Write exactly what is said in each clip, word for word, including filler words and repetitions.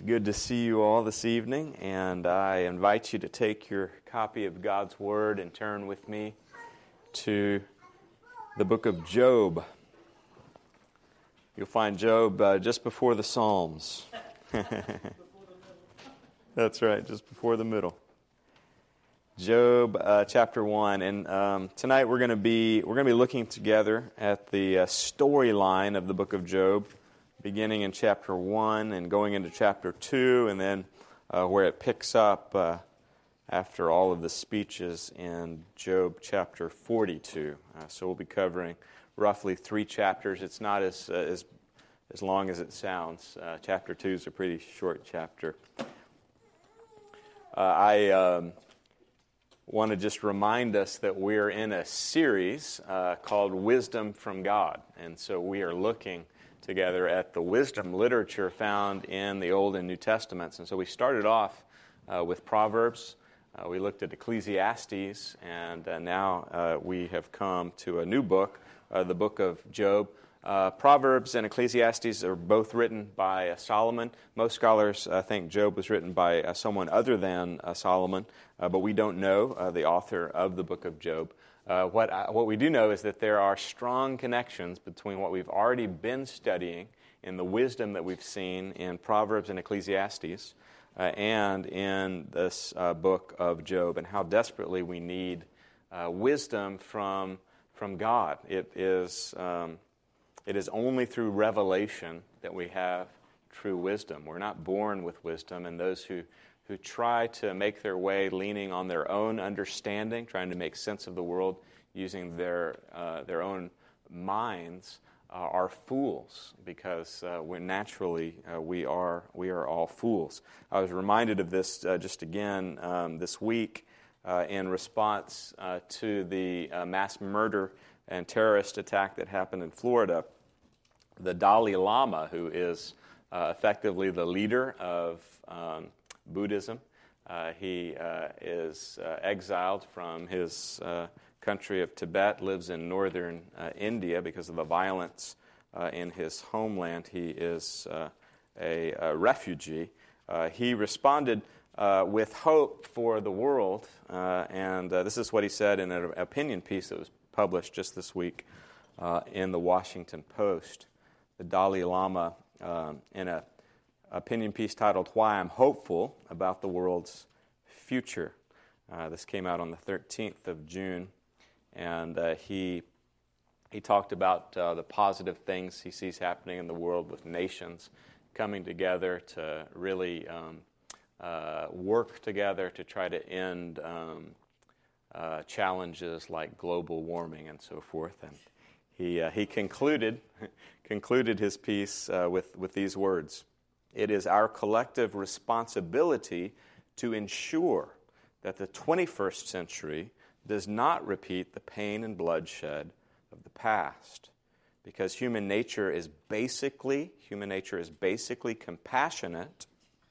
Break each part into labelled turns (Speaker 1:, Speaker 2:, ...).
Speaker 1: Good to see you all this evening, and I invite you to take your copy of God's Word and turn with me to the book of Job. You'll find Job uh, just before the Psalms. That's right, just before the middle. Job uh, chapter one, and um, tonight we're going to be we're going to be looking together at the uh, storyline of the book of Job, beginning in chapter one and going into chapter two, and then uh, where it picks up uh, after all of the speeches in Job chapter forty-two. Uh, so we'll be covering roughly three chapters. It's not as uh, as as long as it sounds. Uh, chapter two is a pretty short chapter. Uh, I um, want to just remind us that we're in a series uh, called Wisdom from God, and so we are looking together at the wisdom literature found in the Old and New Testaments. And so we started off uh, with Proverbs. Uh, we looked at Ecclesiastes, and uh, now uh, we have come to a new book, uh, the book of Job. Uh, Proverbs and Ecclesiastes are both written by uh, Solomon. Most scholars uh, think Job was written by uh, someone other than uh, Solomon, uh, but we don't know uh, the author of the book of Job. Uh, what I, what we do know is that there are strong connections between what we've already been studying in the wisdom that we've seen in Proverbs and Ecclesiastes uh, and in this uh, book of Job, and how desperately we need uh, wisdom from from God. It is um, it is only through revelation that we have true wisdom. We're not born with wisdom, and those who who try to make their way leaning on their own understanding, trying to make sense of the world using their uh, their own minds, uh, are fools, because uh, we're naturally uh, we are we are all fools. I was reminded of this uh, just again um, this week uh, in response uh, to the uh, mass murder and terrorist attack that happened in Florida. The Dalai Lama, who is uh, effectively the leader of um, Buddhism. Uh, he uh, is uh, exiled from his uh, country of Tibet, lives in northern uh, India because of the violence uh, in his homeland. He is uh, a, a refugee. Uh, he responded uh, with hope for the world, uh, and uh, this is what he said in an opinion piece that was published just this week uh, in the Washington Post. The Dalai Lama, uh, in a opinion piece titled "Why I'm Hopeful About the World's Future." Uh, this came out on the thirteenth of June, and uh, he he talked about uh, the positive things he sees happening in the world, with nations coming together to really um, uh, work together to try to end um, uh, challenges like global warming and so forth. And he uh, he concluded concluded his piece uh, with with these words. It is our collective responsibility to ensure that the twenty-first century does not repeat the pain and bloodshed of the past, because human nature is basically human nature is basically compassionate.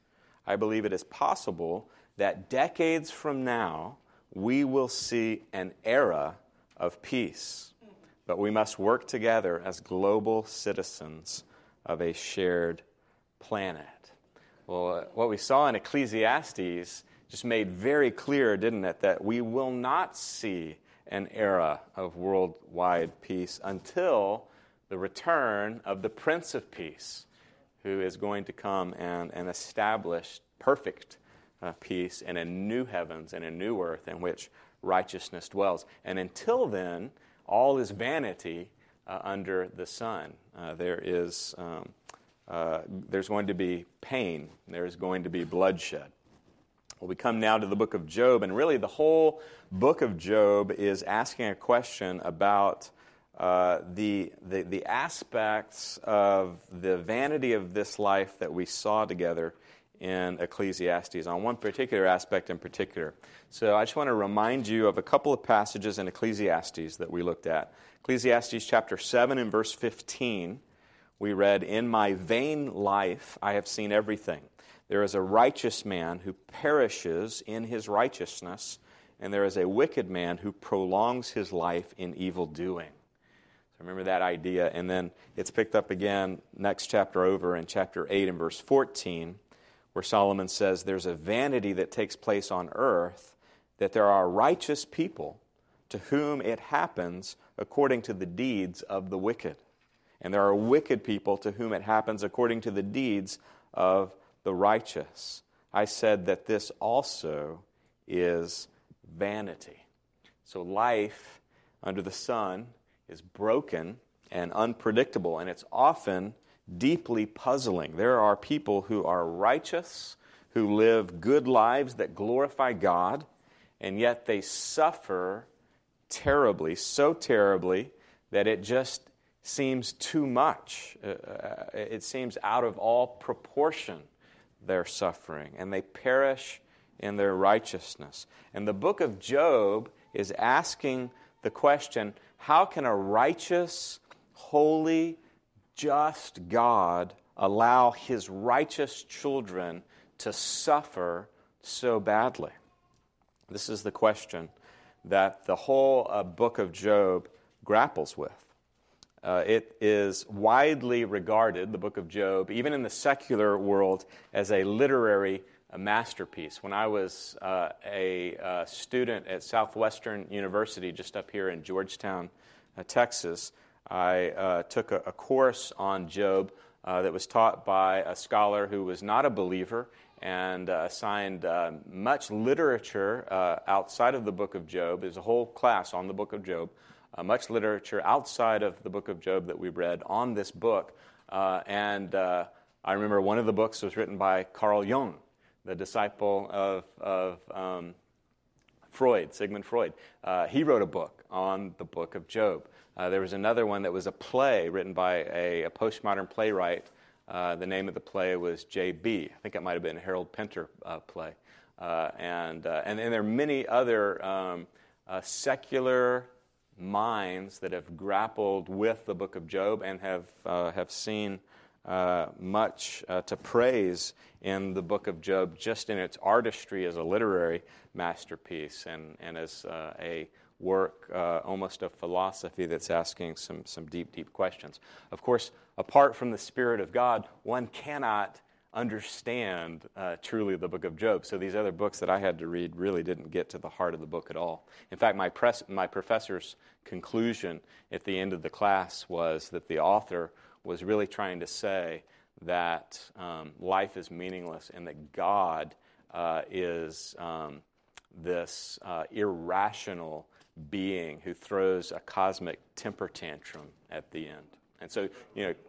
Speaker 1: I believe it is possible that decades from now we will see an era of peace, but we must work together as global citizens of a shared planet. Well, uh, what we saw in Ecclesiastes just made very clear, didn't it, that we will not see an era of worldwide peace until the return of the Prince of Peace, who is going to come and, and establish perfect uh, peace in a new heavens and a new earth in which righteousness dwells. And until then, all is vanity uh, under the sun. Uh, there is... Um, Uh, there's going to be pain. There's going to be bloodshed. Well, we come now to the book of Job, and really the whole book of Job is asking a question about uh, the, the the aspects of the vanity of this life that we saw together in Ecclesiastes, on one particular aspect in particular. So I just want to remind you of a couple of passages in Ecclesiastes that we looked at. Ecclesiastes chapter seven and verse fifteen. We read, "In my vain life I have seen everything. There is a righteous man who perishes in his righteousness, and there is a wicked man who prolongs his life in evil doing." So remember that idea. And then it's picked up again next chapter over in chapter eight and verse fourteen, where Solomon says there's a vanity that takes place on earth, that there are righteous people to whom it happens according to the deeds of the wicked. And there are wicked people to whom it happens according to the deeds of the righteous. I said that this also is vanity. So life under the sun is broken and unpredictable, and it's often deeply puzzling. There are people who are righteous, who live good lives that glorify God, and yet they suffer terribly, so terribly that it just seems too much. Uh, it seems out of all proportion, their suffering, and they perish in their righteousness. And the book of Job is asking the question, how can a righteous, holy, just God allow His righteous children to suffer so badly? This is the question that the whole uh, book of Job grapples with. Uh, it is widely regarded, the book of Job, even in the secular world, as a literary a masterpiece. When I was uh, a uh, student at Southwestern University, just up here in Georgetown, uh, Texas, I uh, took a, a course on Job uh, that was taught by a scholar who was not a believer and uh, assigned uh, much literature uh, outside of the book of Job. There's a whole class on the book of Job. Uh, much literature outside of the book of Job that we read on this book. Uh, and uh, I remember one of the books was written by Carl Jung, the disciple of, of um, Freud, Sigmund Freud. Uh, he wrote a book on the book of Job. Uh, there was another one that was a play written by a, a postmodern playwright. Uh, the name of the play was J B I think it might have been a Harold Pinter uh, play. Uh, and, uh, and, and there are many other um, uh, secular minds that have grappled with the book of Job and have uh, have seen uh, much uh, to praise in the book of Job, just in its artistry as a literary masterpiece and, and as uh, a work, uh, almost a philosophy that's asking some, some deep, deep questions. Of course, apart from the Spirit of God, one cannot understand uh, truly the book of Job. So these other books that I had to read really didn't get to the heart of the book at all. In fact, my press, my professor's conclusion at the end of the class was that the author was really trying to say that um, life is meaningless and that God uh, is um, this uh, irrational being who throws a cosmic temper tantrum at the end. And so, you know,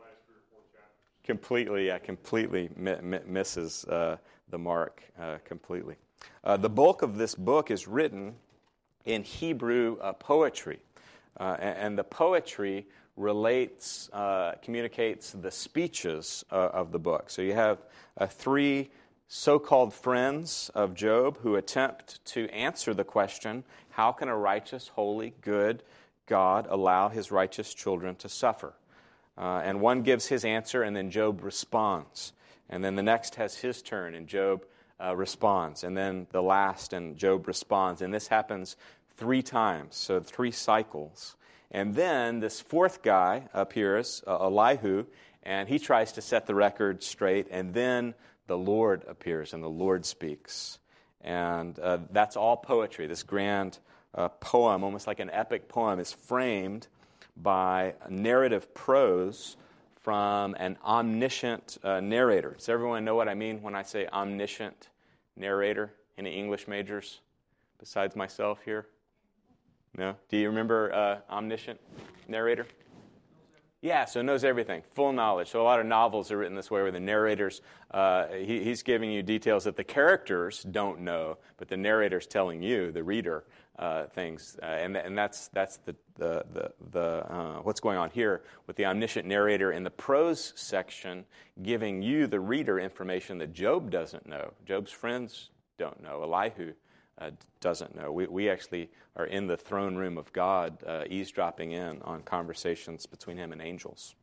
Speaker 1: completely, uh, completely mi- mi- misses uh, the mark uh, completely. Uh, the bulk of this book is written in Hebrew uh, poetry, uh, and, and the poetry relates, uh, communicates the speeches uh, of the book. So you have uh, three so-called friends of Job who attempt to answer the question, how can a righteous, holy, good God allow His righteous children to suffer? Uh, and one gives his answer, and then Job responds. And then the next has his turn, and Job uh, responds. And then the last, and Job responds. And this happens three times, so three cycles. And then this fourth guy appears, uh, Elihu, and he tries to set the record straight. And then the Lord appears, and the Lord speaks. And uh, that's all poetry. This grand uh, poem, almost like an epic poem, is framed by narrative prose from an omniscient uh, narrator. Does everyone know what I mean when I say omniscient narrator? Any English majors besides myself here? No? Do you remember uh, omniscient narrator? Yeah, so knows everything, full knowledge. So a lot of novels are written this way where the narrators, uh, he, he's giving you details that the characters don't know, but the narrator's telling you, the reader, uh, things. Uh, and and that's that's the the the, the uh, what's going on here with the omniscient narrator in the prose section, giving you, the reader, information that Job doesn't know. Job's friends don't know. Elihu Uh, doesn't know. We we actually are in the throne room of God, uh, eavesdropping in on conversations between Him and angels.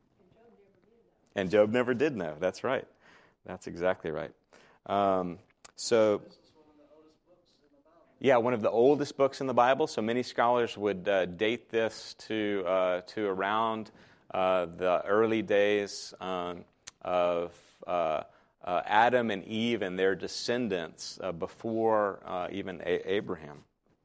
Speaker 1: And Job never did know. That's right. That's exactly right. Um, so, yeah, one of the oldest books in the Bible. So many scholars would uh, date this to uh, to around uh, the early days um, of uh, uh, Adam and Eve and their descendants uh, before uh, even A- Abraham.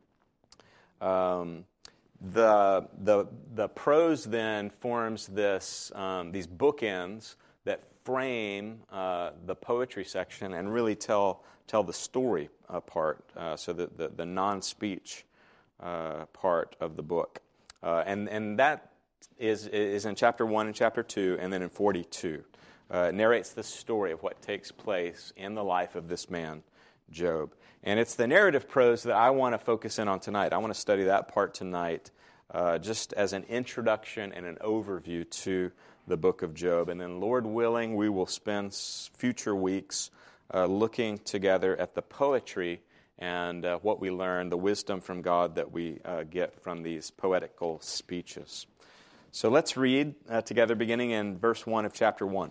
Speaker 1: Um, the the the prose then forms this um, these bookends that frame uh, the poetry section and really tell tell the story uh, part. Uh, so the the, the non-speech uh, part of the book, uh, and and that is is in chapter one and chapter two, and then in forty-two, uh, it narrates the story of what takes place in the life of this man, Job. And it's the narrative prose that I want to focus in on tonight. I want to study that part tonight, uh, just as an introduction and an overview to the book of Job. And then, Lord willing, we will spend future weeks uh, looking together at the poetry and uh, what we learn, the wisdom from God that we uh, get from these poetical speeches. So let's read uh, together, beginning in verse one of chapter one.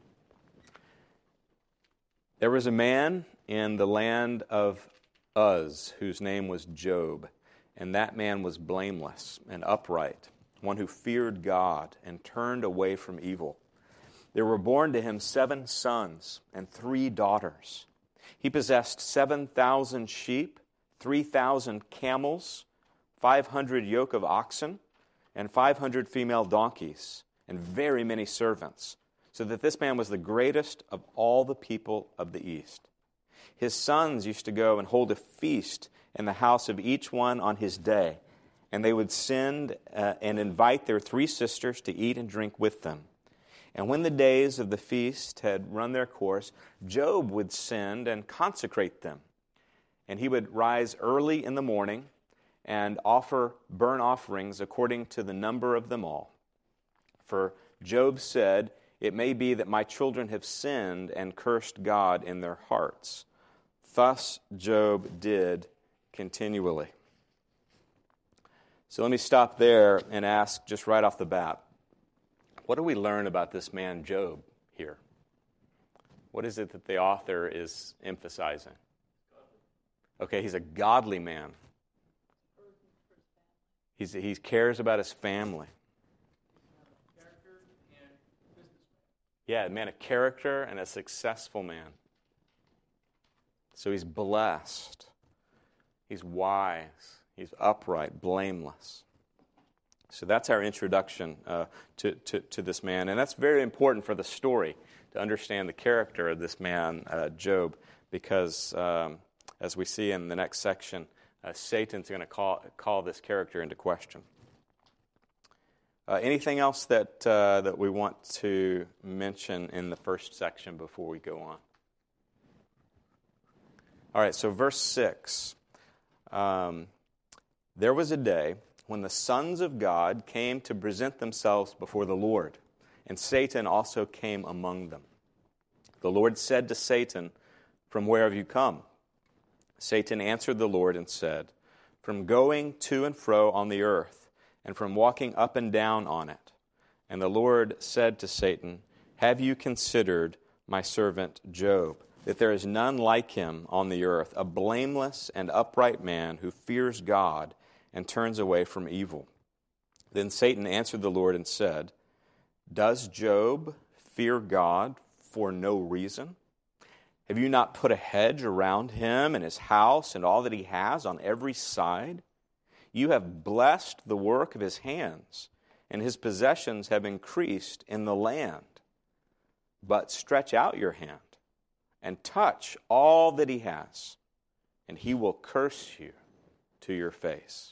Speaker 1: There was a man in the land of Uz, whose name was Job, and that man was blameless and upright, one who feared God and turned away from evil. There were born to him seven sons and three daughters. He possessed seven thousand sheep, three thousand camels, five hundred yoke of oxen, and five hundred female donkeys, and very many servants, so that this man was the greatest of all the people of the East. His sons used to go and hold a feast in the house of each one on his day, and they would send uh, and invite their three sisters to eat and drink with them. And when the days of the feast had run their course, Job would send and consecrate them. And he would rise early in the morning and offer burnt offerings according to the number of them all. For Job said, "It may be that my children have sinned and cursed God in their hearts." Thus Job did continually. So let me stop there and ask just right off the bat, what do we learn about this man Job here? What is it that the author is emphasizing? Okay, he's a godly man. He's, he cares about his family. Yeah, a man of character and a successful man. So he's blessed. He's wise. He's upright, blameless. So that's our introduction uh, to, to, to this man. And that's very important for the story, to understand the character of this man, uh, Job, because um, as we see in the next section, uh, Satan's going to call, call this character into question. Uh, anything else that uh, that we want to mention in the first section before we go on? All right, so verse six. Um, there was a day when the sons of God came to present themselves before the Lord, and Satan also came among them. The Lord said to Satan, "From where have you come?" Satan answered the Lord and said, "From going to and fro on the earth, and from walking up and down on it." And the Lord said to Satan, "Have you considered my servant Job, that there is none like him on the earth, a blameless and upright man who fears God and turns away from evil?" Then Satan answered the Lord and said, "Does Job fear God for no reason? Have you not put a hedge around him and his house and all that he has on every side? You have blessed the work of his hands, and his possessions have increased in the land. But stretch out your hand and touch all that he has, and he will curse you to your face."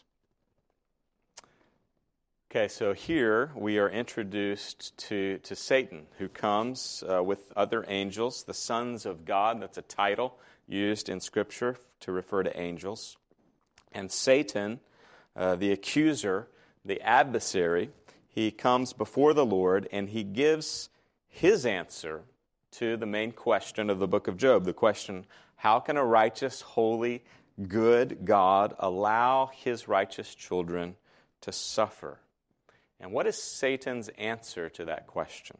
Speaker 1: Okay, so here we are introduced to, to Satan, who comes uh, with other angels, the sons of God. That's a title used in Scripture to refer to angels. And Satan, uh, the accuser, the adversary, he comes before the Lord and he gives his answer to the main question of the book of Job, the question, how can a righteous, holy, good God allow his righteous children to suffer? And what is Satan's answer to that question?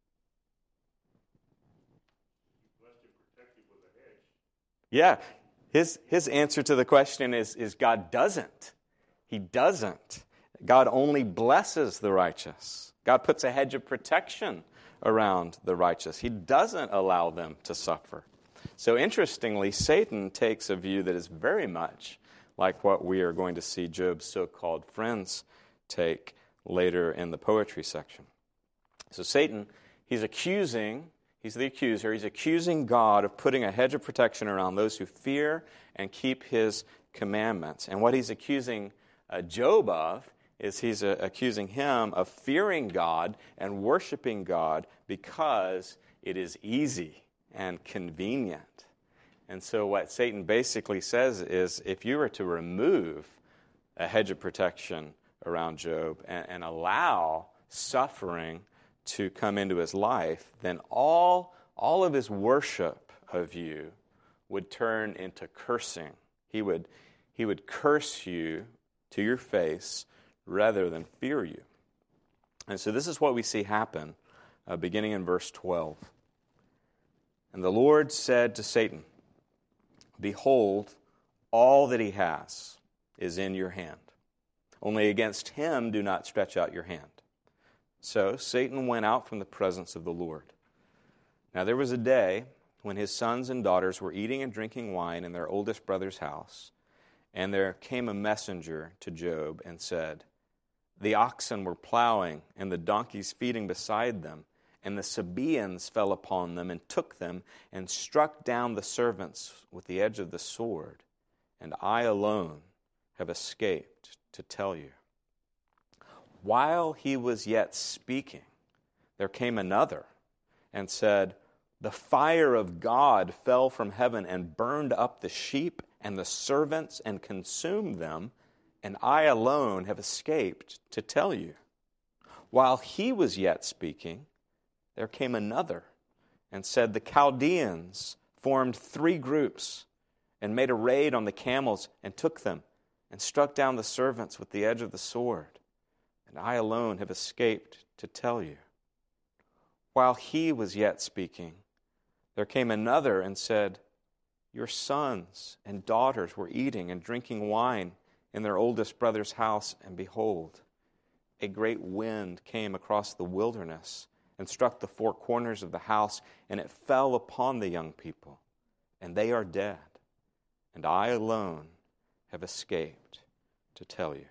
Speaker 1: Yeah, his his answer to the question is, is God doesn't. He doesn't. God only blesses the righteous. God puts a hedge of protection around the righteous. He doesn't allow them to suffer. So interestingly, Satan takes a view that is very much like what we are going to see Job's so-called friends take later in the poetry section. So Satan, he's accusing, he's the accuser, he's accusing God of putting a hedge of protection around those who fear and keep his commandments. And what he's accusing uh, Job of is he's uh, accusing him of fearing God and worshiping God because it is easy and convenient. And so what Satan basically says is, if you were to remove a hedge of protection around Job and, and allow suffering to come into his life, then all, all of his worship of you would turn into cursing. He would, he would curse you to your face rather than fear you. And so this is what we see happen uh, beginning in verse twelve. And the Lord said to Satan, "Behold, all that he has is in your hand. Only against him do not stretch out your hand." So Satan went out from the presence of the Lord. Now there was a day when his sons and daughters were eating and drinking wine in their oldest brother's house, and there came a messenger to Job and said, "The oxen were plowing, and the donkeys feeding beside them, and the Sabaeans fell upon them and took them and struck down the servants with the edge of the sword, and I alone have escaped to tell you." While he was yet speaking, there came another and said, "The fire of God fell from heaven and burned up the sheep and the servants and consumed them, and I alone have escaped to tell you." While he was yet speaking, there came another and said, "The Chaldeans formed three groups and made a raid on the camels and took them and struck down the servants with the edge of the sword, and I alone have escaped to tell you." While he was yet speaking, there came another and said, "Your sons and daughters were eating and drinking wine in their oldest brother's house, and behold, a great wind came across the wilderness and struck the four corners of the house, and it fell upon the young people, and they are dead, and I alone have escaped to tell you."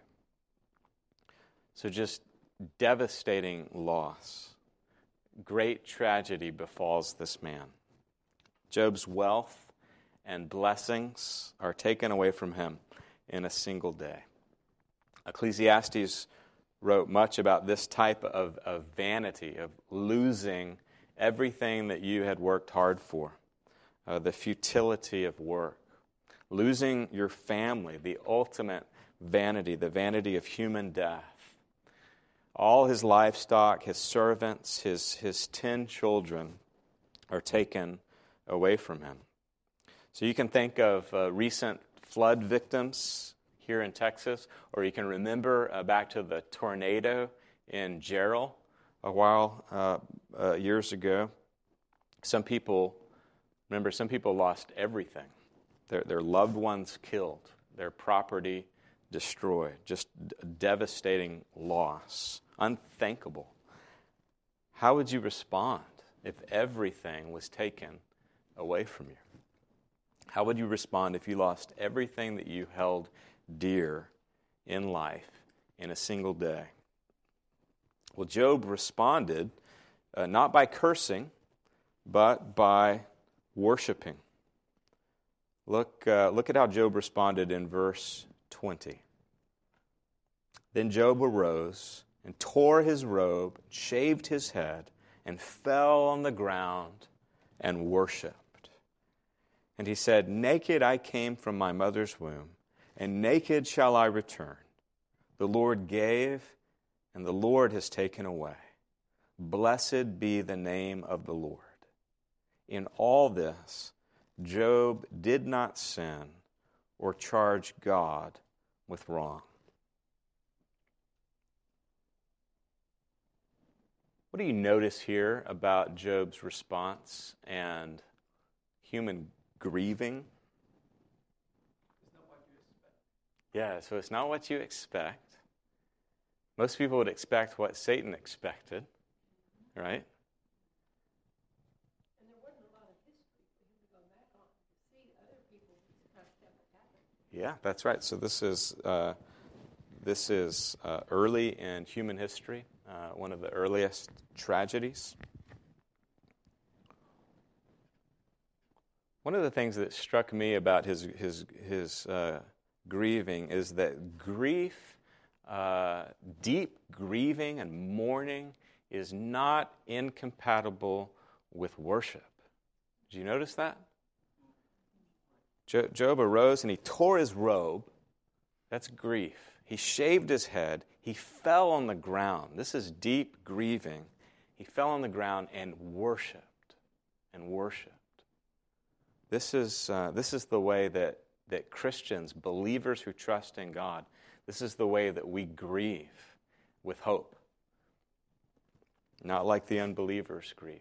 Speaker 1: So just devastating loss. Great tragedy befalls this man. Job's wealth and blessings are taken away from him in a single day. Ecclesiastes wrote much about this type of, of vanity, of losing everything that you had worked hard for, uh, the futility of work, losing your family, the ultimate vanity, the vanity of human death. All his livestock, his servants, his, his ten children are taken away from him. So you can think of uh, recent flood victims here in Texas, or you can remember uh, back to the tornado in Jarrell a while uh, uh, years ago. Some people, remember, some people lost everything. Their, their loved ones killed, their property destroyed, just d- devastating loss, unthinkable. How would you respond if everything was taken away from you? How would you respond if you lost everything that you held dear in life in a single day? Well, Job responded uh, not by cursing, but by worshiping. Look, uh, look at how Job responded in verse twenty. Then Job arose and tore his robe, shaved his head, and fell on the ground and worshipped. And he said, "Naked I came from my mother's womb, and naked shall I return. The Lord gave, and the Lord has taken away. Blessed be the name of the Lord." In all this, Job did not sin or charge God with wrong. What do you notice here about Job's response and human grieving?
Speaker 2: It's not what you expect.
Speaker 1: Yeah, so it's not what you expect. Most people would expect what Satan expected, right? Yeah, that's right. So this is uh, this is uh, early in human history, uh, one of the earliest tragedies. One of the things that struck me about his his his uh, grieving is that grief, uh, deep grieving and mourning, is not incompatible with worship. Did you notice that? Jo- Job arose and he tore his robe. That's grief. He shaved his head. He fell on the ground. This is deep grieving. He fell on the ground and worshiped and worshiped. This is uh, this is the way that, that Christians, believers who trust in God, this is the way that we grieve with hope. Not like the unbelievers grieve.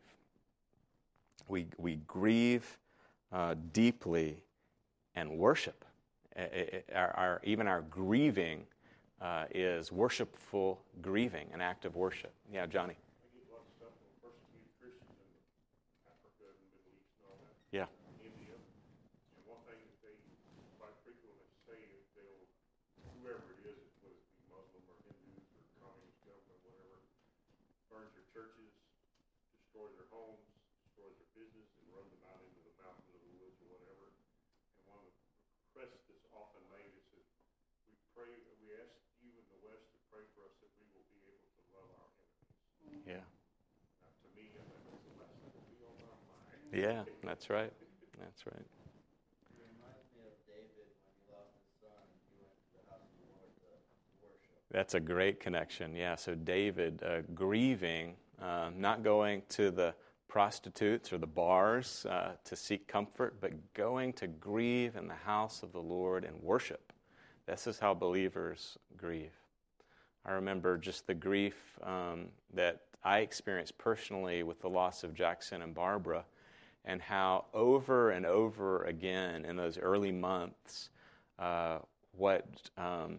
Speaker 1: We we grieve uh, deeply and worship. Our, our, even our grieving uh, is worshipful grieving, an act of worship. Yeah, Johnny.
Speaker 3: I get a lot of stuff from persecuted Christians in Africa and the Middle East and all that.
Speaker 1: Yeah.
Speaker 3: India. And one thing that they quite frequently say is they'll, whoever it is, whether it be Muslim or Hindus or communist government, whatever, burns their churches, destroy their homes, destroys their business, and run them out into the mountains or the woods or whatever. And one of the requests that's often made is that we pray, we ask you in the West to pray for us that we will be able to love our enemies.
Speaker 1: Yeah.
Speaker 3: Now, to me, I think that's the last thing will be on my mind.
Speaker 1: Yeah, that's right. That's right.
Speaker 4: It reminds me of David when he lost his son and he went to the house of the Lord to worship.
Speaker 1: That's a great connection. Yeah, so David uh, grieving, uh, not going to the prostitutes or the bars uh, to seek comfort, but going to grieve in the house of the Lord and worship. This is how believers grieve. I remember just the grief um, that I experienced personally with the loss of Jackson and Barbara, and how over and over again in those early months, uh, what um,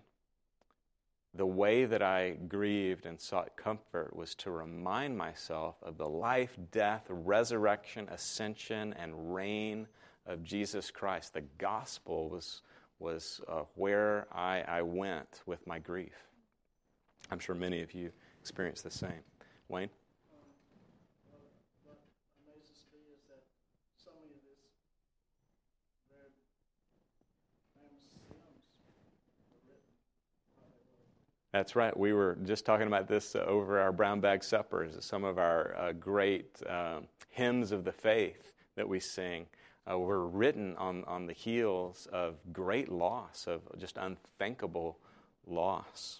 Speaker 1: the way that I grieved and sought comfort was to remind myself of the life, death, resurrection, ascension, and reign of Jesus Christ. The gospel was was uh, where I, I went with my grief. I'm sure many of you experienced the same. Wayne?
Speaker 2: Um, well, what amazes me is that so many of this very famous hymns were written while they were.
Speaker 1: That's right. We were just talking about this uh, over our brown bag suppers. Some of our uh, great um, hymns of the faith that we sing uh, were written on, on the heels of great loss, of just unthinkable loss.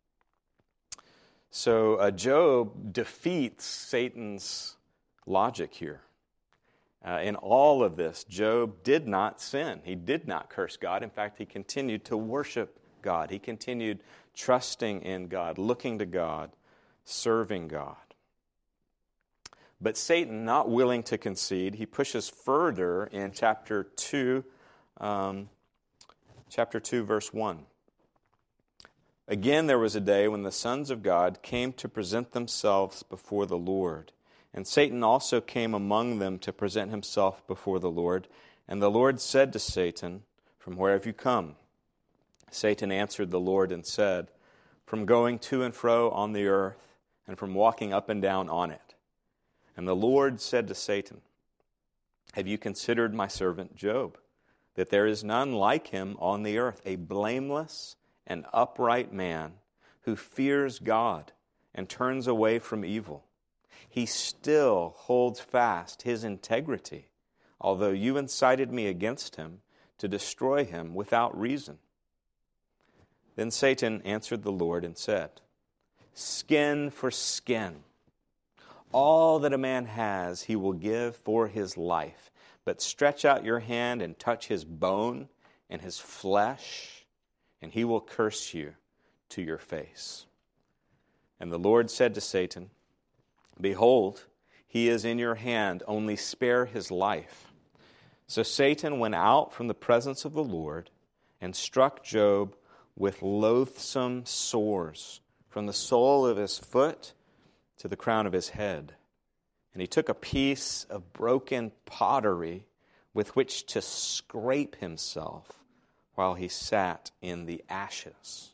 Speaker 1: So uh, Job defeats Satan's logic here. Uh, in all of this, Job did not sin. He did not curse God. In fact, he continued to worship God. He continued trusting in God, looking to God, serving God. But Satan, not willing to concede, he pushes further in chapter two, um, chapter two, verse one. Again, there was a day when the sons of God came to present themselves before the Lord. And Satan also came among them to present himself before the Lord. And the Lord said to Satan, "From where have you come?" Satan answered the Lord and said, "From going to and fro on the earth, and from walking up and down on it." And the Lord said to Satan, "Have you considered my servant Job, that there is none like him on the earth, a blameless and upright man who fears God and turns away from evil? He still holds fast his integrity, although you incited me against him to destroy him without reason." Then Satan answered the Lord and said, "Skin for skin. All that a man has he will give for his life. But stretch out your hand and touch his bone and his flesh, and he will curse you to your face." And the Lord said to Satan, "Behold, he is in your hand, only spare his life." So Satan went out from the presence of the Lord and struck Job with loathsome sores from the sole of his foot to the crown of his head. And he took a piece of broken pottery with which to scrape himself while he sat in the ashes.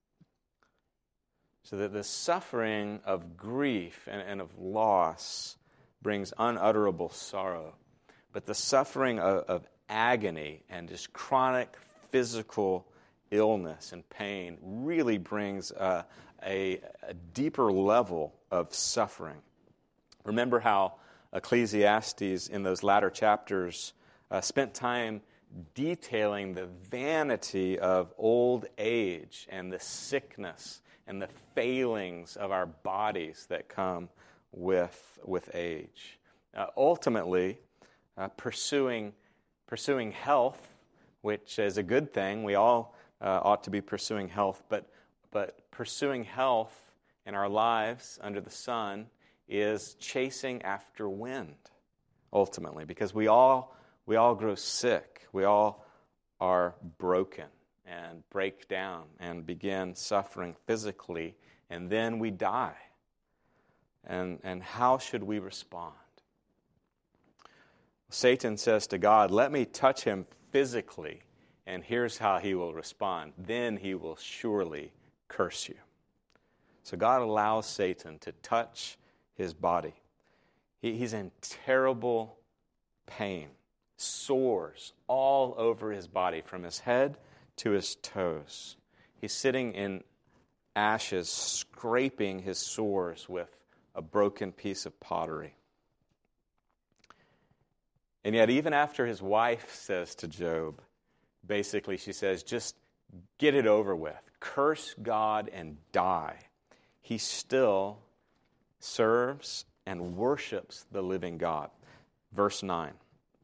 Speaker 1: So that the suffering of grief and, and of loss brings unutterable sorrow. But the suffering of, of agony and just chronic physical illness and pain really brings a, a, a deeper level of suffering. Remember how Ecclesiastes in those latter chapters uh, spent time detailing the vanity of old age and the sickness and the failings of our bodies that come with, with age. Uh, ultimately, uh, pursuing, pursuing health, which is a good thing, we all uh, ought to be pursuing health, but, but pursuing health in our lives under the sun is chasing after wind, ultimately, because we all we all grow sick. We all are broken and break down and begin suffering physically, and then we die. And, and how should we respond? Satan says to God, let me touch him physically, and here's how he will respond. Then he will surely curse you. So God allows Satan to touch his body. He, he's in terrible pain, sores all over his body from his head to his toes. He's sitting in ashes, scraping his sores with a broken piece of pottery. And yet, even after his wife says to Job, basically she says, just get it over with, curse God and die, he still serves and worships the living God. Verse nine.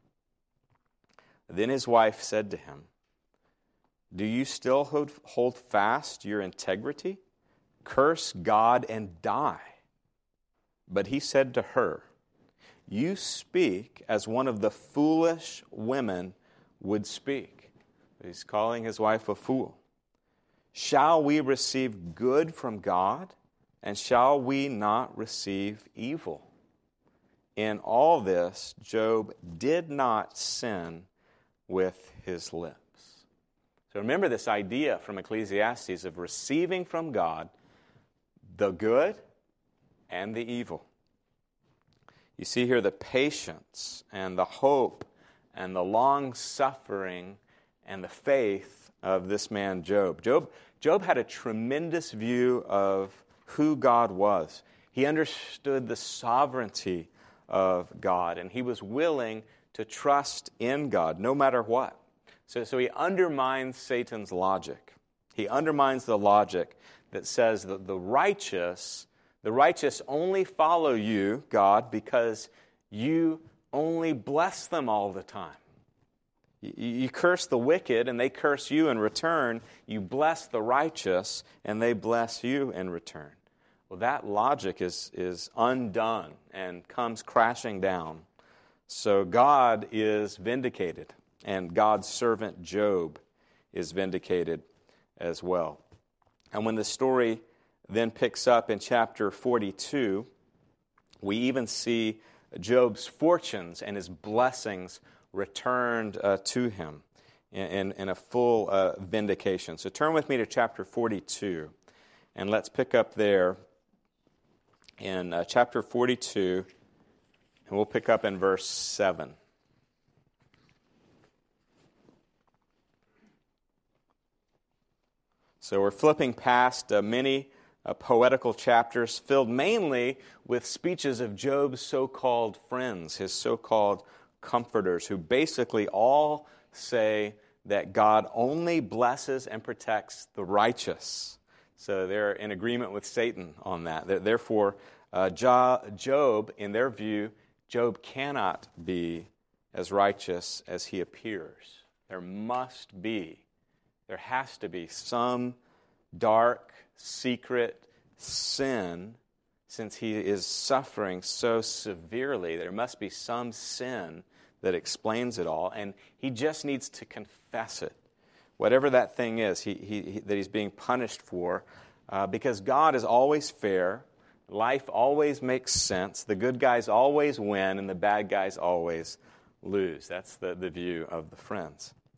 Speaker 1: Then his wife said to him, do you still hold, hold fast your integrity? Curse God and die. But he said to her, you speak as one of the foolish women would speak. He's calling his wife a fool. Shall we receive good from God, and shall we not receive evil? In all this, Job did not sin with his lips. So remember this idea from Ecclesiastes of receiving from God the good and the evil. You see here the patience and the hope and the long-suffering and the faith of this man Job. Job, Job had a tremendous view of who God was. He understood the sovereignty of God, and he was willing to trust in God no matter what. So, so he undermines Satan's logic. He undermines the logic that says that the righteous, the righteous only follow you, God, because you only bless them all the time. You, you curse the wicked, and they curse you in return. You bless the righteous, and they bless you in return. Well, that logic is, is undone and comes crashing down. So God is vindicated, and God's servant Job is vindicated as well. And when the story then picks up in chapter forty-two, we even see Job's fortunes and his blessings returned uh, to him in, in, in a full uh, vindication. So turn with me to chapter forty-two, and let's pick up there in uh, chapter forty-two, and we'll pick up in verse seven. So we're flipping past uh, many uh, poetical chapters filled mainly with speeches of Job's so-called friends, his so-called comforters, who basically all say that God only blesses and protects the righteous. So they're in agreement with Satan on that. Therefore, uh, Job, in their view, Job cannot be as righteous as he appears. There must be, there has to be some dark, secret sin, since he is suffering so severely. There must be some sin that explains it all, and he just needs to confess it. Whatever that thing is he, he, he, that he's being punished for, uh, because God is always fair, life always makes sense, the good guys always win, and the bad guys always lose. That's the, the view of the friends.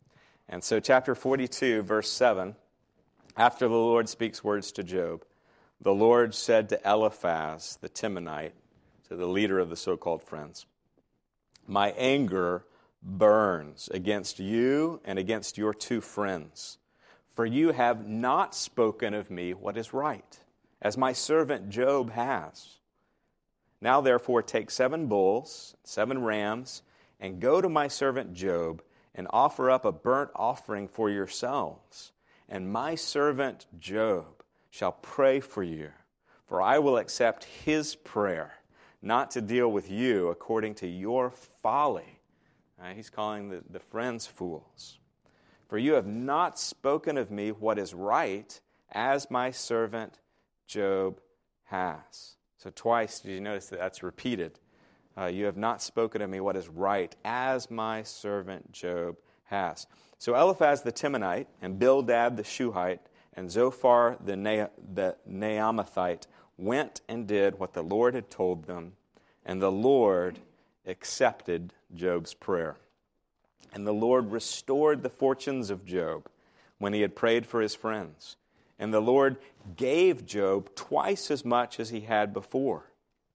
Speaker 1: And so chapter forty-two, verse seven, after the Lord speaks words to Job, the Lord said to Eliphaz the Temanite, to the leader of the so-called friends, "My anger burns against you and against your two friends, for you have not spoken of me what is right, as my servant Job has. Now therefore take seven bulls, seven rams, and go to my servant Job, and offer up a burnt offering for yourselves. And my servant Job shall pray for you, for I will accept his prayer, not to deal with you according to your folly." Right, he's calling the, the friends fools. "For you have not spoken of me what is right, as my servant Job has." So twice, did you notice that that's repeated? Uh, you have not spoken of me what is right, as my servant Job has. So Eliphaz the Temanite, and Bildad the Shuhite, and Zophar the, Na- the Naamathite went and did what the Lord had told them, and the Lord accepted Job's prayer. And the Lord restored the fortunes of Job when he had prayed for his friends. And the Lord gave Job twice as much as he had before.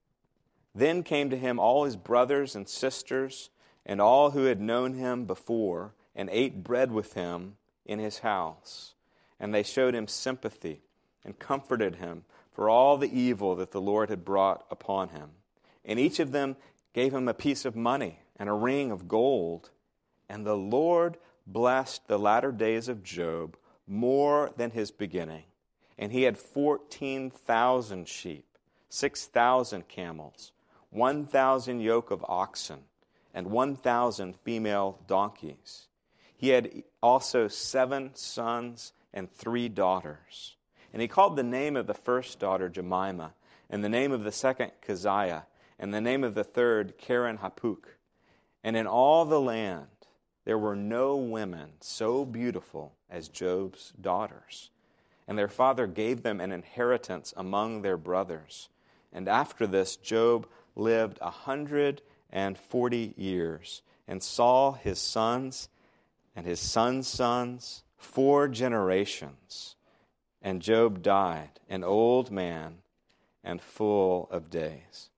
Speaker 1: Then came to him all his brothers and sisters, and all who had known him before, and ate bread with him in his house. And they showed him sympathy and comforted him for all the evil that the Lord had brought upon him. And each of them gave him a piece of money and a ring of gold. And the Lord blessed the latter days of Job more than his beginning. And he had fourteen thousand sheep, six thousand camels, one thousand yoke of oxen, and one thousand female donkeys. He had also seven sons and three daughters. And he called the name of the first daughter Jemimah, and the name of the second Keziah, and the name of the third Karen Hapuk. And in all the land there were no women so beautiful as Job's daughters. And their father gave them an inheritance among their brothers. And after this, Job lived a hundred and forty years, and saw his sons and his sons' sons four generations. And Job died, an old man and full of days.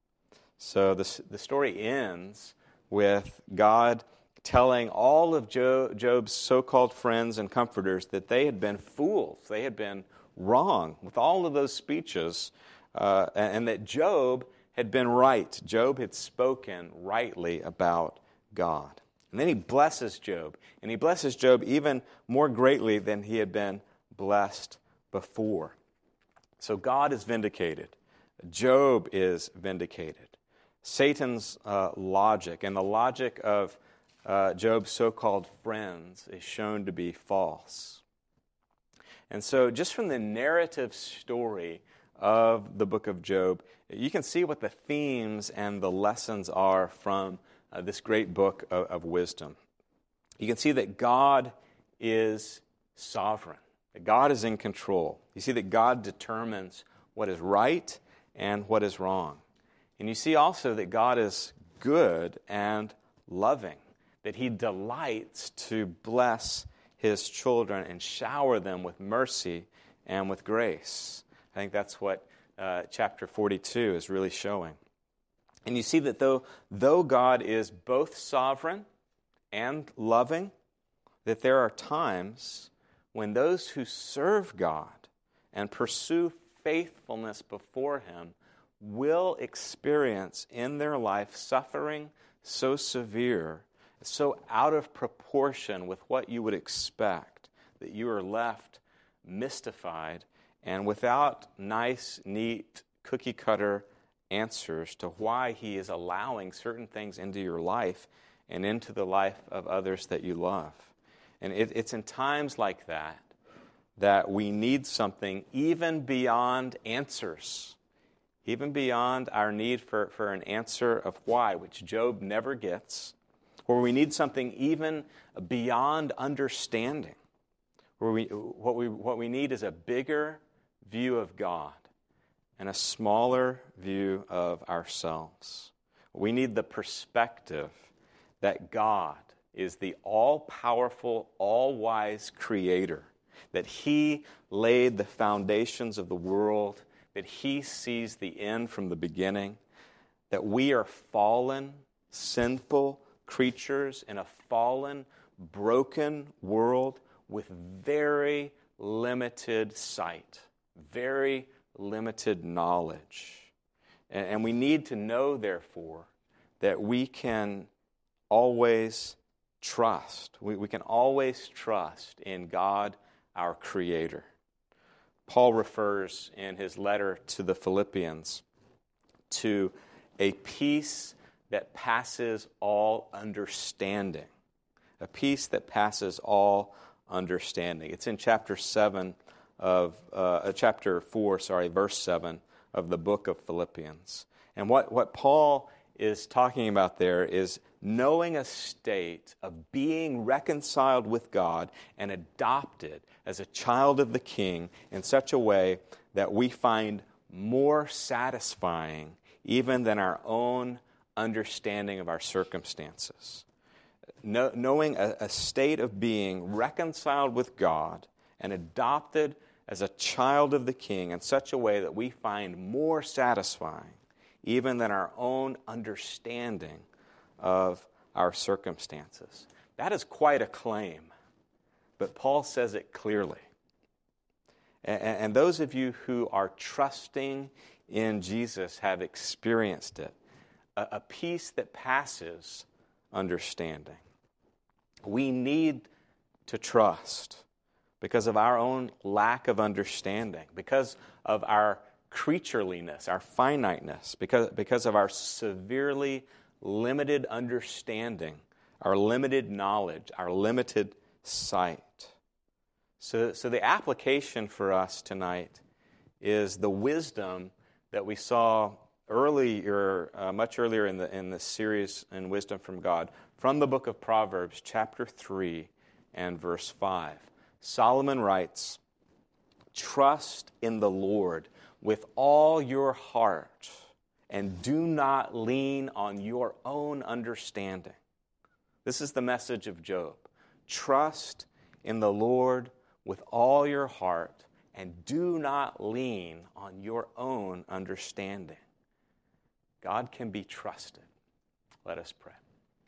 Speaker 1: So the, the story ends with God telling all of Job, Job's so-called friends and comforters that they had been fools, they had been wrong with all of those speeches, uh, and, and that Job had been right. Job had spoken rightly about God. And then he blesses Job, and he blesses Job even more greatly than he had been blessed before. So God is vindicated. Job is vindicated. Satan's uh, logic and the logic of uh, Job's so-called friends is shown to be false. And so just from the narrative story of the book of Job, you can see what the themes and the lessons are from uh, this great book of, of wisdom. You can see that God is sovereign, that God is in control. You see that God determines what is right and what is wrong. And you see also that God is good and loving, that He delights to bless His children and shower them with mercy and with grace. I think that's what uh, chapter forty-two is really showing. And you see that though, though God is both sovereign and loving, that there are times when those who serve God and pursue faithfulness before Him will experience in their life suffering so severe, so out of proportion with what you would expect, that you are left mystified and without nice, neat, cookie-cutter answers to why He is allowing certain things into your life and into the life of others that you love. And it, it's in times like that that we need something even beyond answers, even beyond our need for, for an answer of why, which Job never gets, where we need something even beyond understanding, where we what we what we need is a bigger view of God and a smaller view of ourselves. We need the perspective that God is the all-powerful, all-wise Creator, that He laid the foundations of the world, that He sees the end from the beginning, that we are fallen, sinful creatures in a fallen, broken world with very limited sight, very limited knowledge. And we need to know, therefore, that we can always trust. We, we can always trust in God, our Creator. Paul refers in his letter to the Philippians to a peace that passes all understanding. A peace that passes all understanding. It's in chapter seven of uh, chapter four, sorry, verse seven of the book of Philippians. And what, what Paul is talking about there is knowing a state of being reconciled with God and adopted as a child of the King in such a way that we find more satisfying even than our own understanding of our circumstances. Know, knowing a, a state of being reconciled with God and adopted as a child of the King in such a way that we find more satisfying even than our own understanding of our circumstances. That is quite a claim, but Paul says it clearly. And, and those of you who are trusting in Jesus have experienced it, a, a peace that passes understanding. We need to trust because of our own lack of understanding, because of our creatureliness, our finiteness, because, because of our severely limited understanding, our limited knowledge, our limited sight. So, so the application for us tonight is the wisdom that we saw earlier, uh, much earlier in the in the series in Wisdom from God, from the book of Proverbs, chapter three and verse five. Solomon writes, "Trust in the Lord with all your heart, and do not lean on your own understanding." This is the message of Job. Trust in the Lord with all your heart, and do not lean on your own understanding. God can be trusted. Let us pray.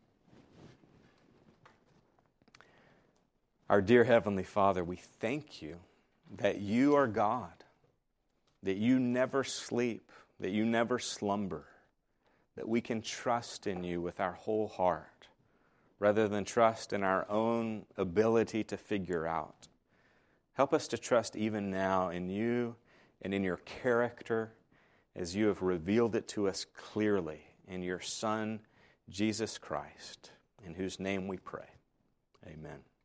Speaker 1: Our dear Heavenly Father, we thank you that you are God, that you never sleep, that you never slumber, that we can trust in you with our whole heart, rather than trust in our own ability to figure out. Help us to trust even now in you and in your character as you have revealed it to us clearly in your Son, Jesus Christ, in whose name we pray. Amen.